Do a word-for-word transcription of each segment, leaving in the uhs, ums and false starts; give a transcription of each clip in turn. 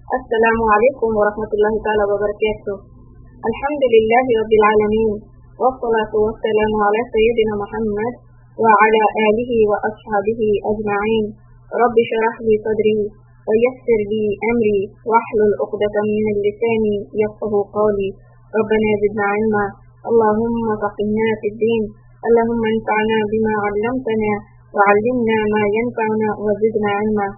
السلام عليكم ورحمة الله تعالى وبركاته. الحمد لله رب العالمين، والصلاة والسلام على سيدنا محمد وعلى آله وأصحابه أجمعين. رب اشرح لي صدري ويسر لي أمري واحلل عقدة من اللسان يفقه قولي. ربنا زدنا علما، اللهم فقهنا في الدين، اللهم انفعنا بما علمتنا وعلمنا ما ينفعنا وزدنا علما.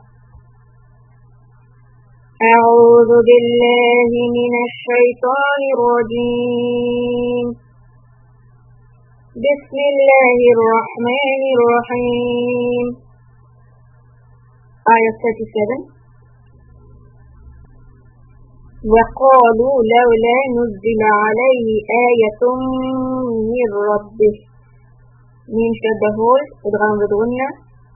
أعوذ بالله من الشيطان الرجيم. بسم الله الرحمن الرحيم. آية thirty-seven. وقالوا لولا نزل عليه آية من ربه. من شدهول ادغام بدغنة.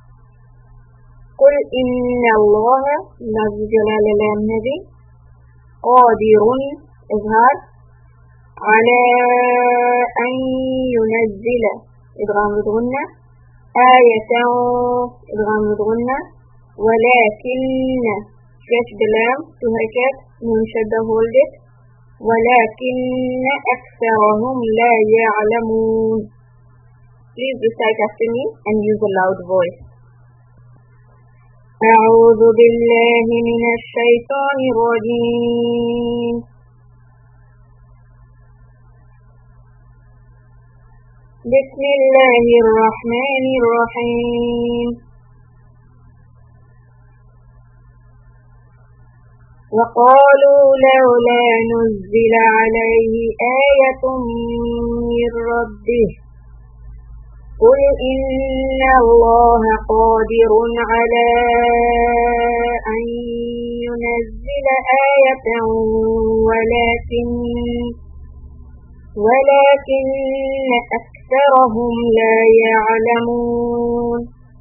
قل إن الله الذي جلال الله النبي قادر إظهار على أن ينزل إدغام بدغنة آية إدغام بدغنة ولكن شاش بلام تهركات منشدة هولدت ولكن أكثرهم لا يعلمون. Please recite after me and use a loud voice. أعوذ بالله من الشيطان الرجيم. بسم الله الرحمن الرحيم. وقالوا لولا نزل عليه آية من ربه. قل إن الله قادر على أن ينزل آية ولكن ولكن أكثرهم لا يعلمون.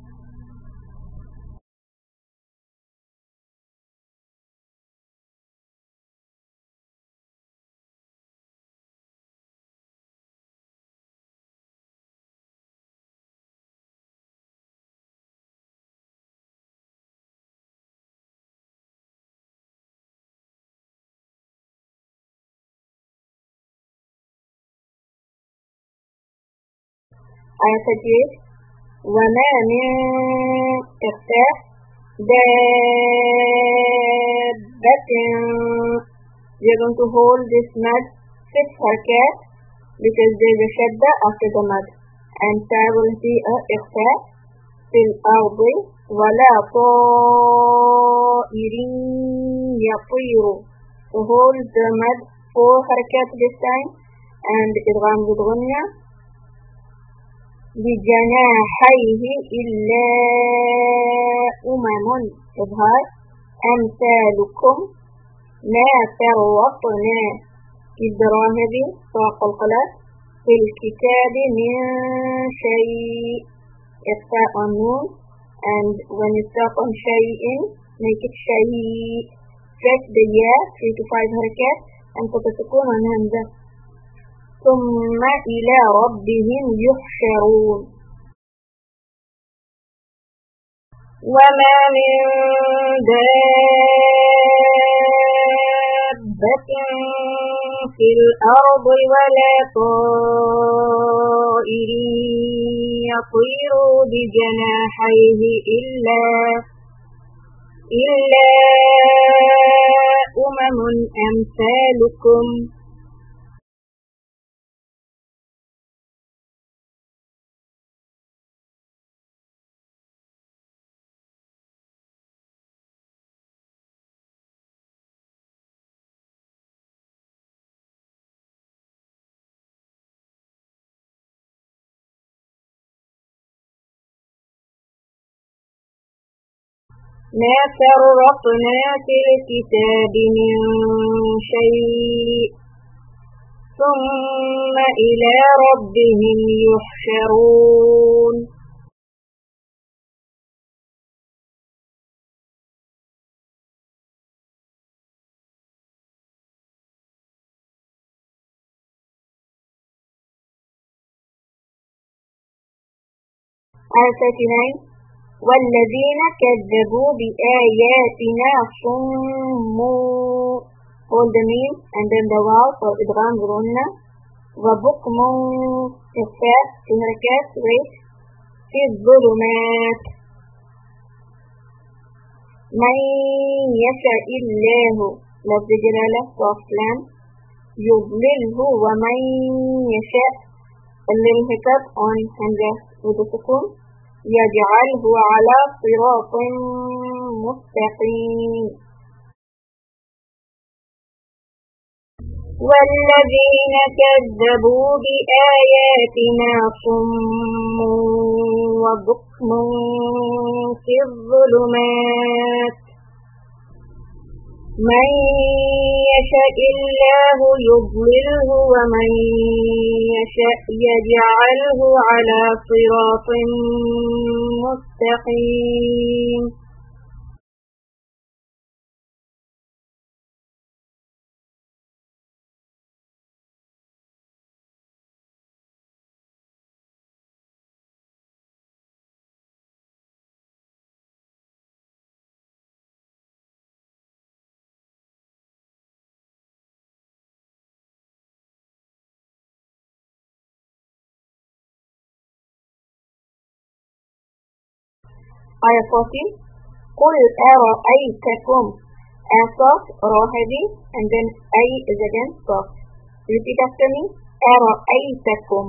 آية thirty-eight. وما من إخفاء دابة. We are going to hold this mud six harakat because there is a shadda after the mud, and ta will be a إخفاء في الأرض ولا طائر يطير. So hold the mud four harakat this time and إدغام بدغنة بجناحيه إلا أمم إظهار أمثالكم ما فرطنا في الدراهم فوق القلب في الكتاب من شيء. إخفاء النون and when you stop on شيء make it شيء. Stretch the ya three to five harakat and put a sukun on hamza. ثم إلى ربهم يحشرون. وما من دابة في الأرض ولا طائر يطير بجناحيه إلا إلا أمم أمثالكم. ما فرطنا في الكتاب من شيء ثم إلى ربهم يحشرون. Ayah thirty-nine. والذين كذبوا بآياتنا صم. Hold the meme and then the wow for إدغام غنة. وبكم إخفاء في حركات wait في الظلمات. من يشاء الله لفظ جلالة وأصلان يضلله ومن يشاء الانحطاط on همزة وسكون يجعله على صراط مستقيم. والذين كذبوا بآياتنا صم وبكم في الظلمات. من يشاء الله يضلله ومن يشاء يجعله على صراط مستقيم. آية fourteen. قل أرأيتكم أصف راهبي and then أي is again soft. Repeat after me. أرأيتكم.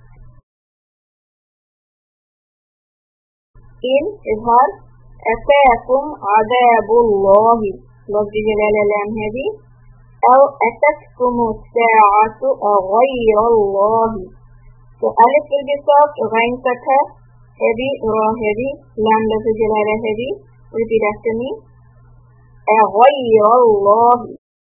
إن إظهار أتاكم عذاب الله لفظ جلالة لام هذه أو أتتكم الساعة غير الله. So ألف البساط غين فتحة هذه را هذه لام لفظ جلالة هذه. Repeat after me. غير الله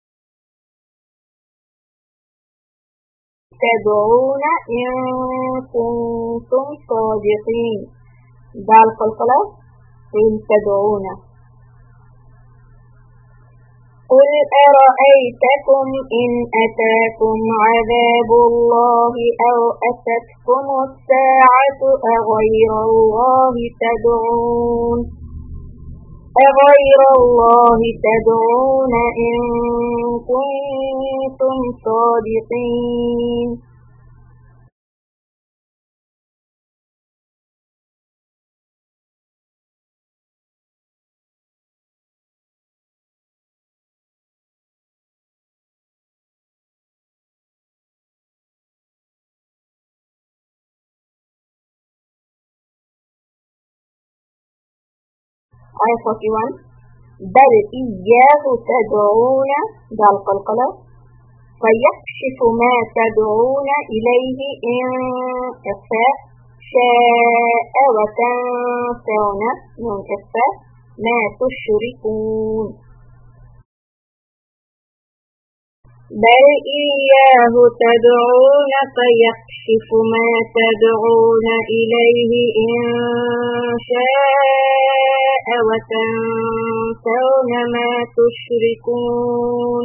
تدعون إن كنتم صادقين. دال قلقلة إن تدعون. قل أرأيتكم إن أتاكم عذاب الله أو أتتكم الساعة أغير الله تدعون أغير الله تدعون إن كنتم صادقين. آية forty-one. بل إياه تدعون دال قلقلة فيكشف ما تدعون إليه إن إخفاء شاء وتنسون من إخفاء ما تشركون. بل إياه تدعون فيكشف ما تدعون إليه إن شاء وتنسون ما تشركون.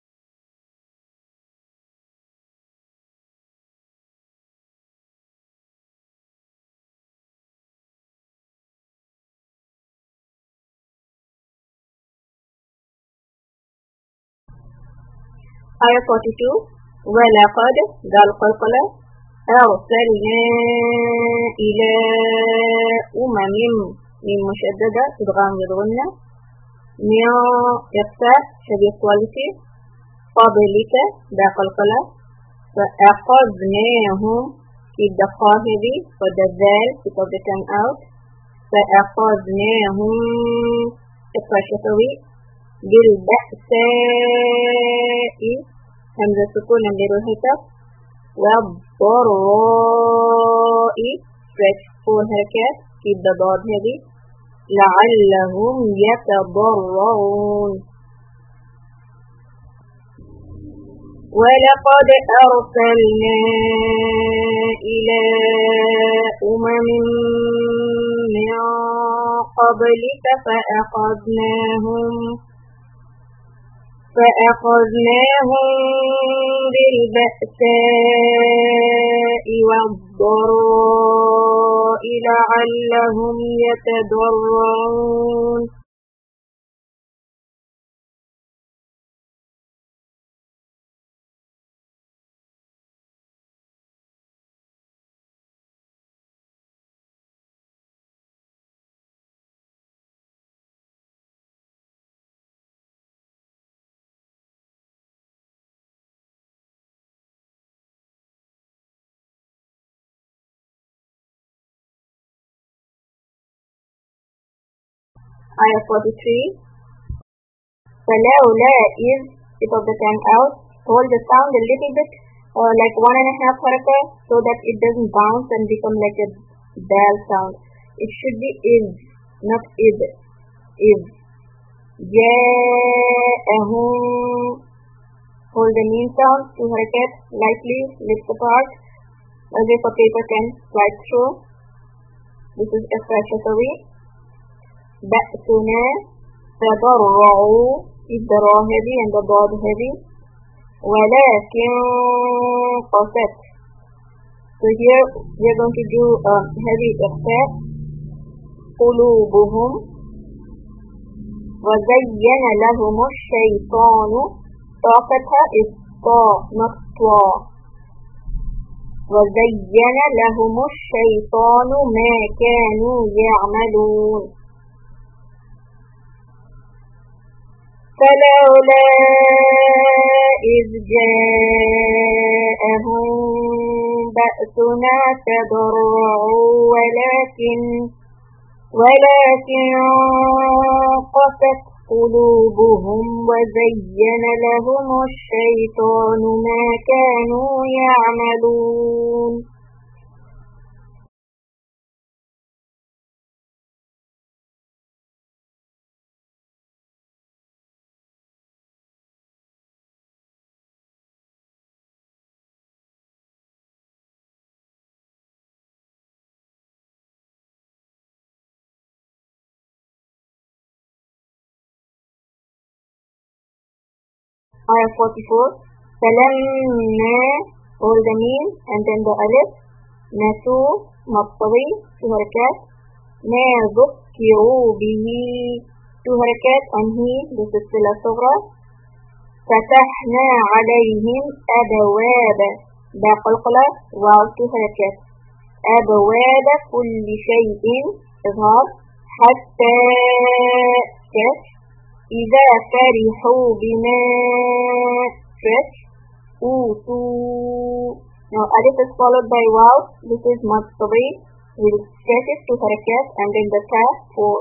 آية forty-two. ولقد قال قلقلة أرسلنا إلى أمم من مشددة إدغام بالغنة من إخفاء شبيه quality قبلك دا قلقلة فأخذناهم في الدخاهب والدذال في public and out فأخذناهم إخفاء شفوي بالبأساء همزة سكون غير الحساب والضراء stretch four حركات في الضاد هذه لعلهم يتضرعون. ولقد أرسلنا إلى أمم من قبلك فأخذناهم فأخذناهم بالبأساء والضراء لعلهم يتضرعون. Ayah forty-three. فَلَوْلَا is tip of the tongue out. Hold the sound a little bit, or like one and a half haraka, so that it doesn't bounce and become like a dal sound. It should be is, not id. Is. جَاءَهُمْ. Hold the mean sound, two harakat, lightly lift apart, as if a paper can slide through. This is a frashasawi. بَأْسُنَا. تَضَرَّعُوا. Is the raw heavy and the dad heavy. وَلَكِنْ قَسَتْ. So here we are going to do a heavy ikhfa. قُلُوبُهُمْ. وَزَيَّنَ لَهُمُ الشَّيْطَانُ. طاقتها is طا, not طا. وَزَيَّنَ لَهُمُ الشَّيْطَانُ مَا كَانُوا يَعْمَلُونَ. فَلَوْلَا إِذْ جَاءَهُمْ بَأْسُنَا تَضَرَّعُوا وَلَكِنْ وَلَكِنْ قَسَتْ قُلُوبُهُمْ وَزَيَّنَ لَهُمُ الشَّيْطَانُ مَا كَانُوا يَعْمَلُونَ. Ayah forty-four. فَلَمَّا. Hold the mim and then the alif. نَسُوا. مَطَّوِي. Two harakat. مَا ذُكِّرُوا بِهِ. Two harakat on he. This is sila sughra. فَتَحْنَا عَلَيْهِمْ أَبْوَابَ. ba qalqala. Wow. Two harakat. أَبْوَابَ كُلِّ شَيْءٍ. إظهار. حَتَّى. catch. إِذَا فَرِحُوا بِمَا. stretch. أُوتُوا. Now alif is followed by wow. This is maqtabi. We'll stretch it to harakat and then the ta four.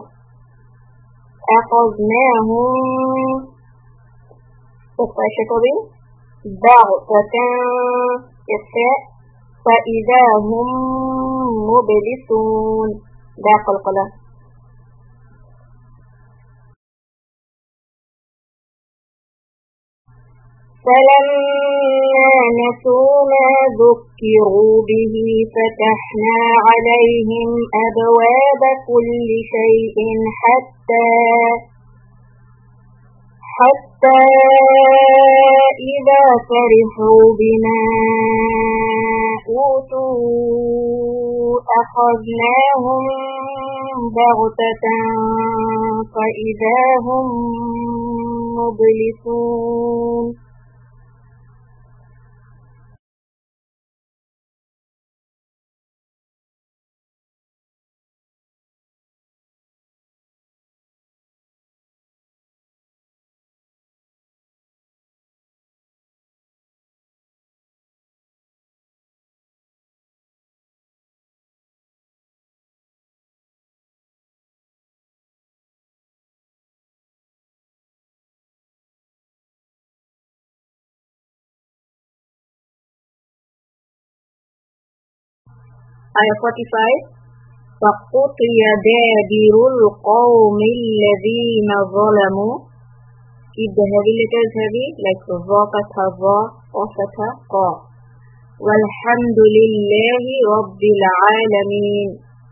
أَخَذْنَاهُمْ. فَشَكَوِي. بَغْتَةً. إِخْفَاء. فَإِذَا هُمْ مُبْلِسُونَ. ba qalqala. فَلَمَّا نَسُوا مَا ذُكِّرُوا بِهِ فَتَحْنَا عَلَيْهِمْ أَبْوَابَ كُلِّ شَيْءٍ حَتَّى حَتَّى إِذَا فَرِحُوا بِمَا أُوتُوا أَخَذْنَاهُمْ بَغْتَةً فَإِذَا هُمْ مُبْلِسُونَ. Ayah forty-five. فَقُطِعَ دَابِرُ الْقَوْمِ الَّذِينَ ظَلَمُوا. Keep the heavy letters heavy, like ظَا fatha ظَا, qa fatha qa. وَالْحَمْدُ لِلَّهِ رَبِّ الْعَالَمِينَ.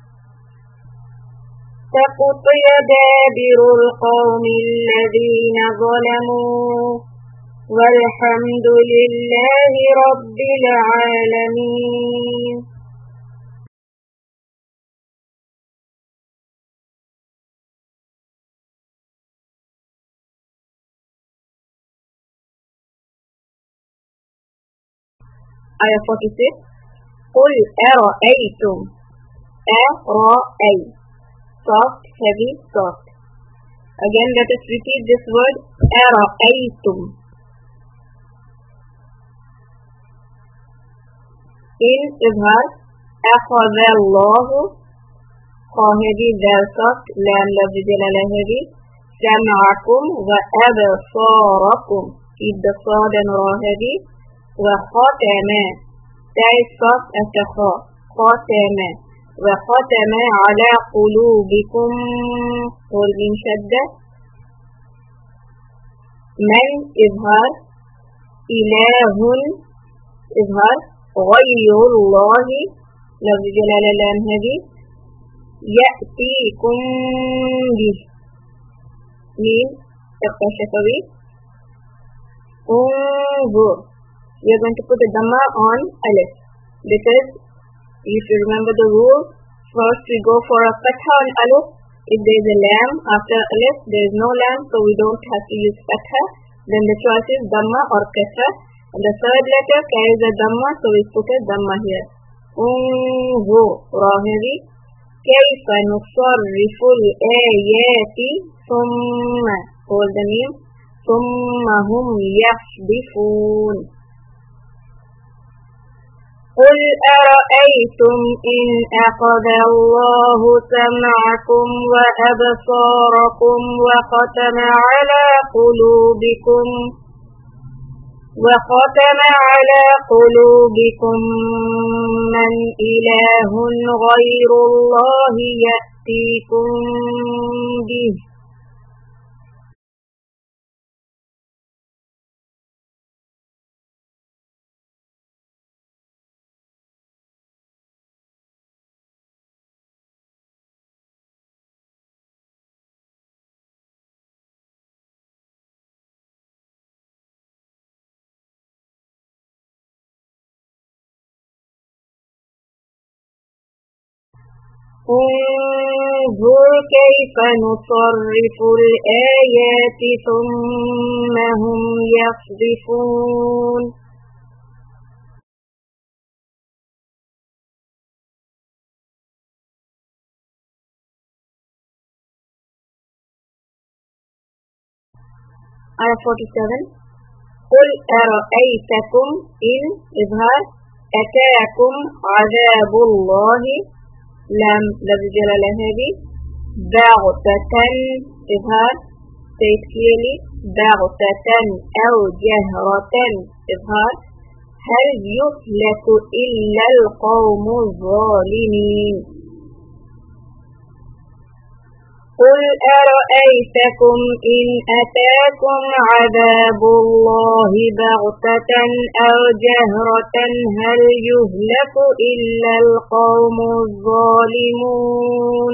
فَقُطِعَ دَابِرُ الْقَوْمِ الَّذِينَ ظَلَمُوا وَالْحَمْدُ لِلَّهِ رَبِّ الْعَالَمِينَ. Ayah forty-six. قل أرأيتم. أرأي. Soft, heavy, soft. Again, let us repeat this word. أرأيتم. In إظهار. أخذ الله. خا heavy, ذال soft, لام لفظ جلالة heavy. سمعكم وأبصاركم. إد صاد را heavy. وختم. تاء soft أتخا. ختم. وختم على قلوبكم. قل من شدة. من إظهار. إله إظهار. غير الله لفظ جلالة لام heavy. يأتيكم به. ميم إخفاء شفوي. انظر. We are going to put the dhamma on alif because if you remember the rule, first we go for a fatha on alif. If there is a lam after alif, there is no lam, so we don't have to use fatha. Then the choice is dhamma or kasra. And the third letter carries a dhamma, so we put a dhamma here. انظر را heavy. كيف نصرف الآيات ثم hold the meme ثم هم يصدفون. قل أرأيتم إن أخذ الله سمعكم وأبصاركم وختم على قلوبكم وختم على قلوبكم من إله غير الله يأتيكم به. انظر كيف نصرف الآيات ثم هم يصدفون. Ayah forty-seven. قل أرأيتكم إن إظهار أتاكم عذاب الله لام لفظ جلالة heavy. بغتة إظهار. say it clearly. بغتة أو جهرة إظهار. هل يهلك إلا القوم الظالمين. قل أرأيتكم إن أتاكم عذاب الله بغتة أو جهرة هل يهلك إلا القوم الظالمون.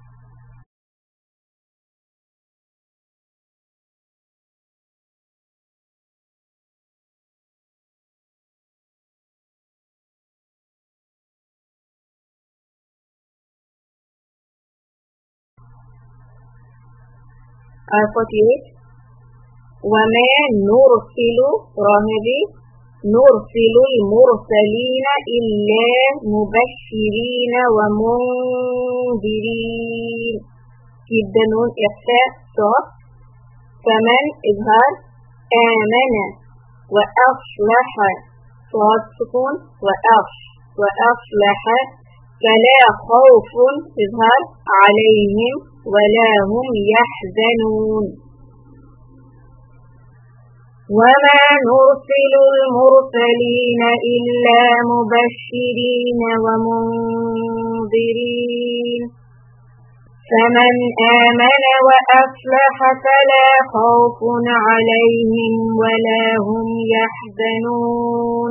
Ayah forty-eight. وما نرسل راهبي نرسل المرسلين إلا مبشرين ومنذرين. keep the noon إخفاء soft. فمن إظهار. آمن وأصلح صاد سكون وأص وأصلح فلا خوف إظهار عليهم ولا هم يحزنون. وما نرسل المرسلين إلا مبشرين ومنذرين. فمن آمن وأصلح فلا خوف عليهم ولا هم يحزنون.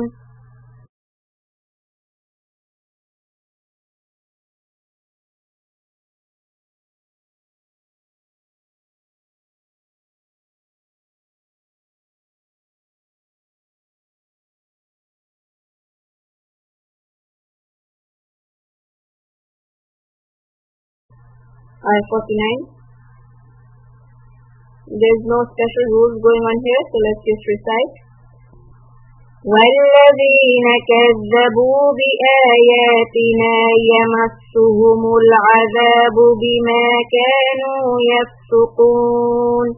Ayah forty-nine. There is no special rules going on here, so let's just recite. والذين كذبوا بآياتنا يمسهم العذاب بما كانوا يفسقون.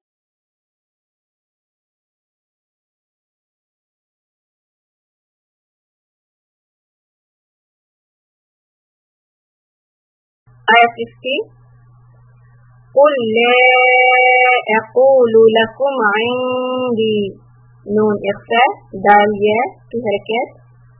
آية fifty. قل لا أقول لكم عندي نون إخفاء دال ياء في حركات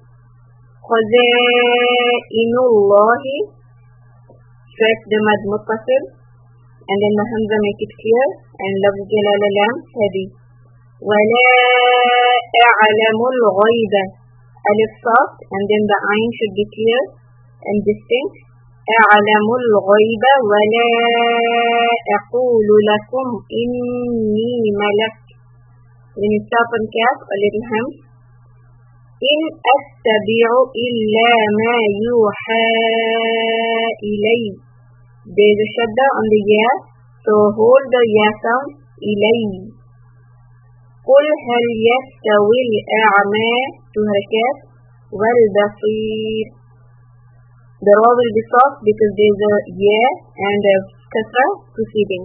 خزائن الله stress the mad متصل and then the hamza make it clear and لفظ جلال لام heavy. ولا أعلم الغيب ألف soft and then the ain should be clear and distinct. أعلم الغيب ولا أقول لكم إني ملك. When you stop on cap, a little hem. إن أتبع إلا ما يوحى إلي. There is a shadda on the ya, so hold the ya sound. إلي. قل هل يستوي الأعمى to حركات والبصير. The raw will be soft because there is a ya and a kasra preceding.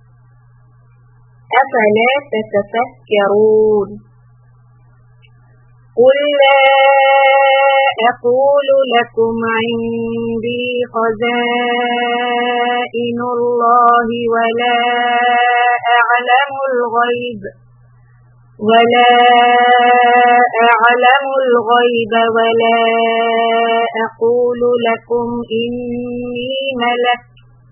أفلا تتفكرون. قل لا أقول لكم عندي خزائن الله ولا أعلم الغيب ولا أعلم الغيب ولا أقول لكم إني ملك.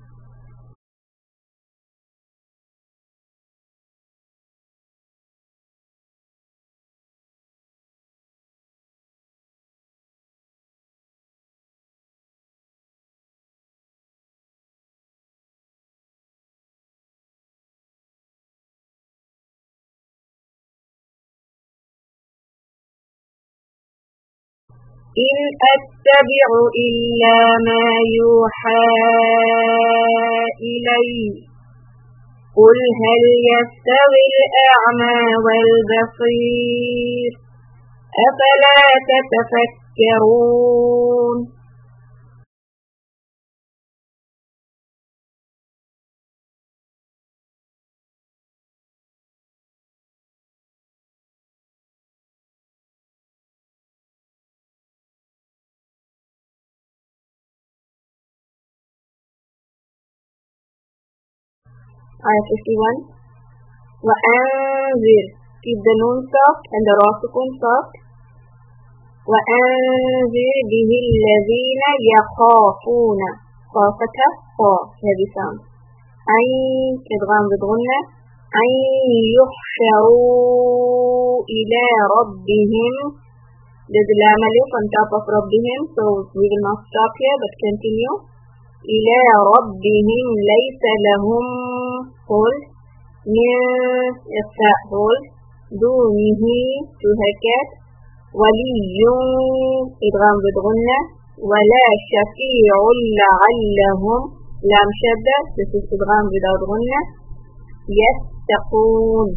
إن أتبع إلا ما يوحى إلي. قل هل يستوي الأعمى والبصير أفلا تتفكرون. Ayah fifty-one. وأنذر keep the noon soft and the ra sukun soft. وأنذر به الذين يخافون خافة خا heavy sound. أي إدغام بغنة أن يحشروا إلى ربهم. There's a lam alif on top of ربهم, so we will not stop here but continue. إلى ربهم ليس لهم hold من إخفاء hold دونه to حركات ولي إدغام بغنة ولا شفيع لعلهم لام شدة this is إدغام without غنة يتقون.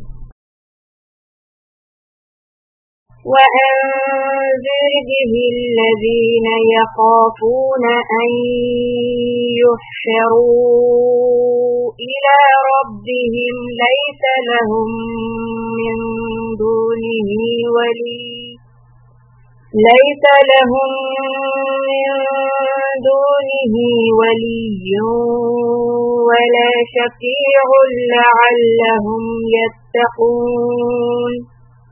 وأنذر به الذين يخافون أن يحشروا إلى ربهم ليس لهم من دونه ولي ليس لهم من دونه ولي ولا شفيع لعلهم يتقون.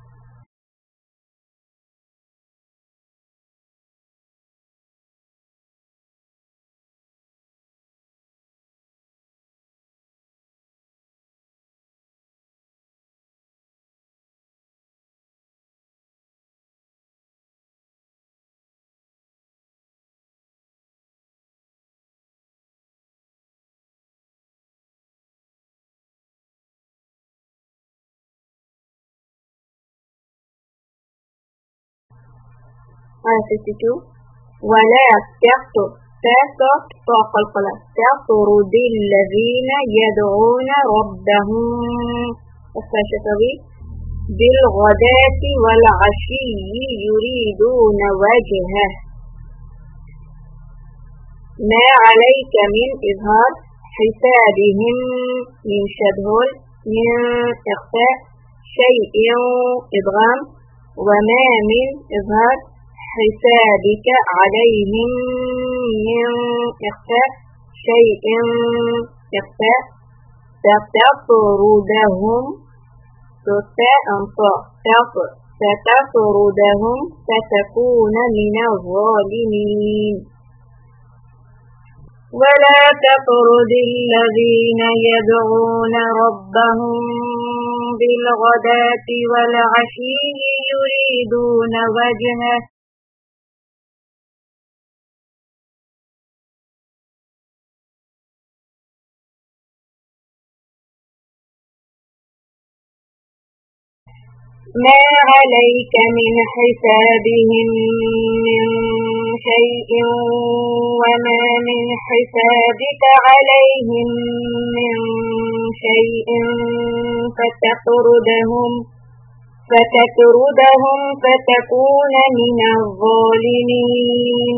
Ayah fifty-two. ولا تقتر تقتر طاق القلم تقترد الذين يدعون ربهم الشفوي بالغداة والعشي يريدون وجهه. ما عليك من إظهار حسابهم من شدهل من إخفاء شيء إدغام. وما من إظهار حسابك عليهم من إخفاء شيء إخفاء. ستطردهم ستطردهم فتكون من الظالمين. ولا تطرد الذين يدعون ربهم بالغداة والعشي يريدون وجهه. ما عليك من حسابهم من شيء وما من حسابك عليهم من شيء فتطردهم فتطردهم فتكون من الظالمين.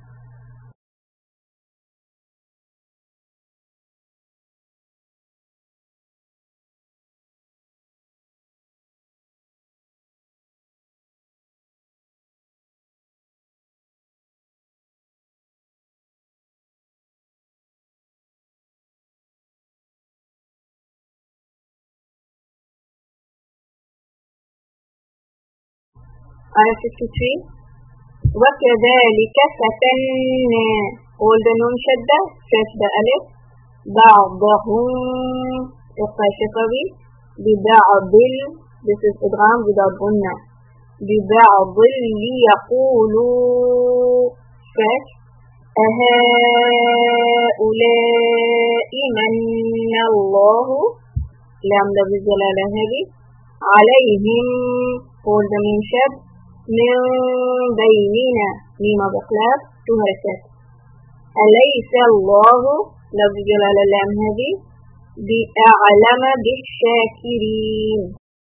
آية fifty-three. وكذلك فتنا ولد نون شدة شدة ألف بعضهم إخفاء شفوي ببعض this is إدغام without غنة ببعض ليقولوا فك أهؤلاء من الله لام لفظ الجلالة هذه عليهم ولد نون شد من بيننا ميم بخلاف تهركت. أليس الله لفظ جلال اللام هذه بأعلم بالشاكرين.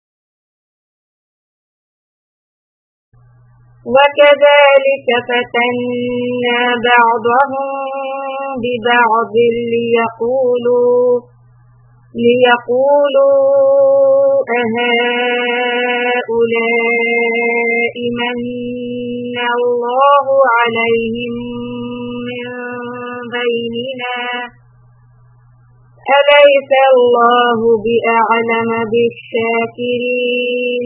وكذلك فتنا بعضهم ببعض ليقولوا ليقولوا أهؤلاء من الله عليهم من بيننا أليس الله بأعلم بالشاكرين.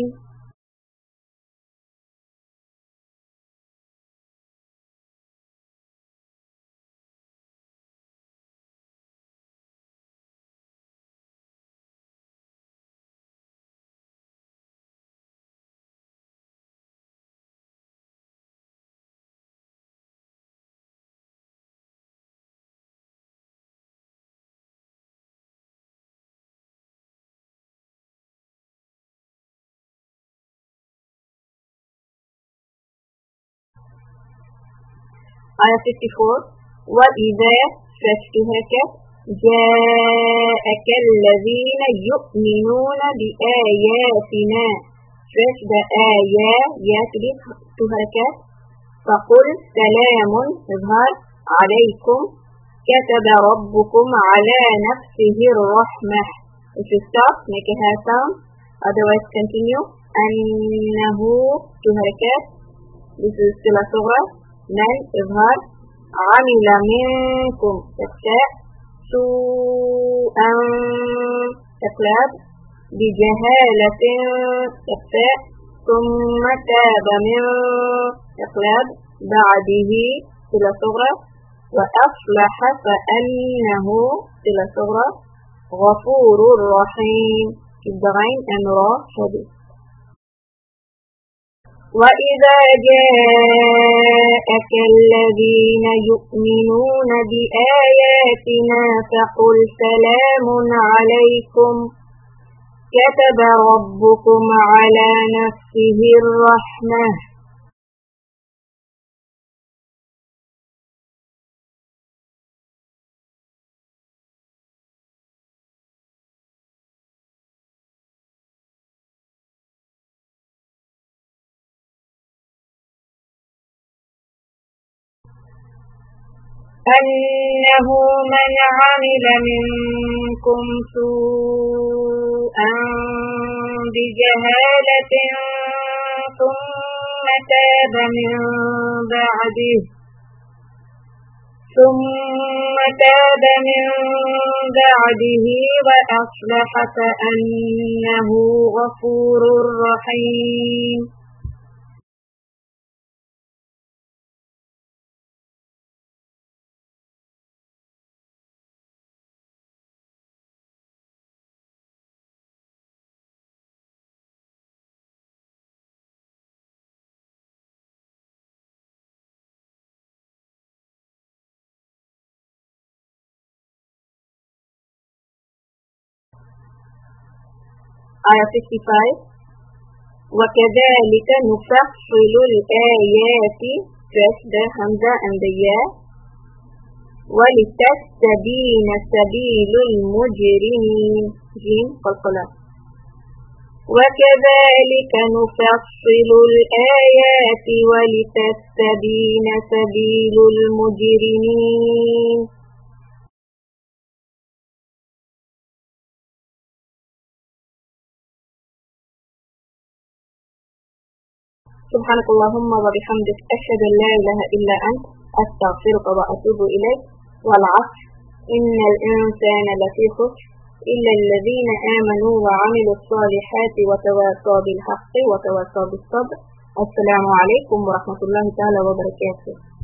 آية fifty-four. وإذا فتحك جاءك الذين يؤمنون بآياتنا فشد آيات تهركت فقل سلام إظهار عليكم كتب ربكم على نفسه الرحمة. If you stop, make a hair sound, otherwise continue. أنه تهركت this is still a صغرى. من إظهار عمل منكم إخفاء سوءا إقلاب بجهالة إخفاء ثم تاب من إقلاب بعده إلى صغرى وأصلح فأنه إلى صغرى غفور رحيم الضغين أمرا حديث. وإذا جاءك الذين يؤمنون بآياتنا فقل سلام عليكم كتب ربكم على نفسه الرحمة أنه من عمل منكم سوءا بجهالة ثم تاب من بعده ثم تاب من بعده وأصلح فأنه غفور رحيم. آية fifty-five وكذلك نفصل الآيات press the hamza and the ya ولتستبين سبيل المجرمين جيم قلقلة وكذلك نفصل الآيات ولتستبين سبيل المجرمين. سبحانك اللهم وبحمدك أشهد أن لا إله إلا أنت أستغفرك وأتوب إليك. والعصر إن الإنسان لفي خسر إلا الذين آمنوا وعملوا الصالحات وتواصوا بالحق وتواصوا بالصبر. السلام عليكم ورحمة الله تعالى وبركاته.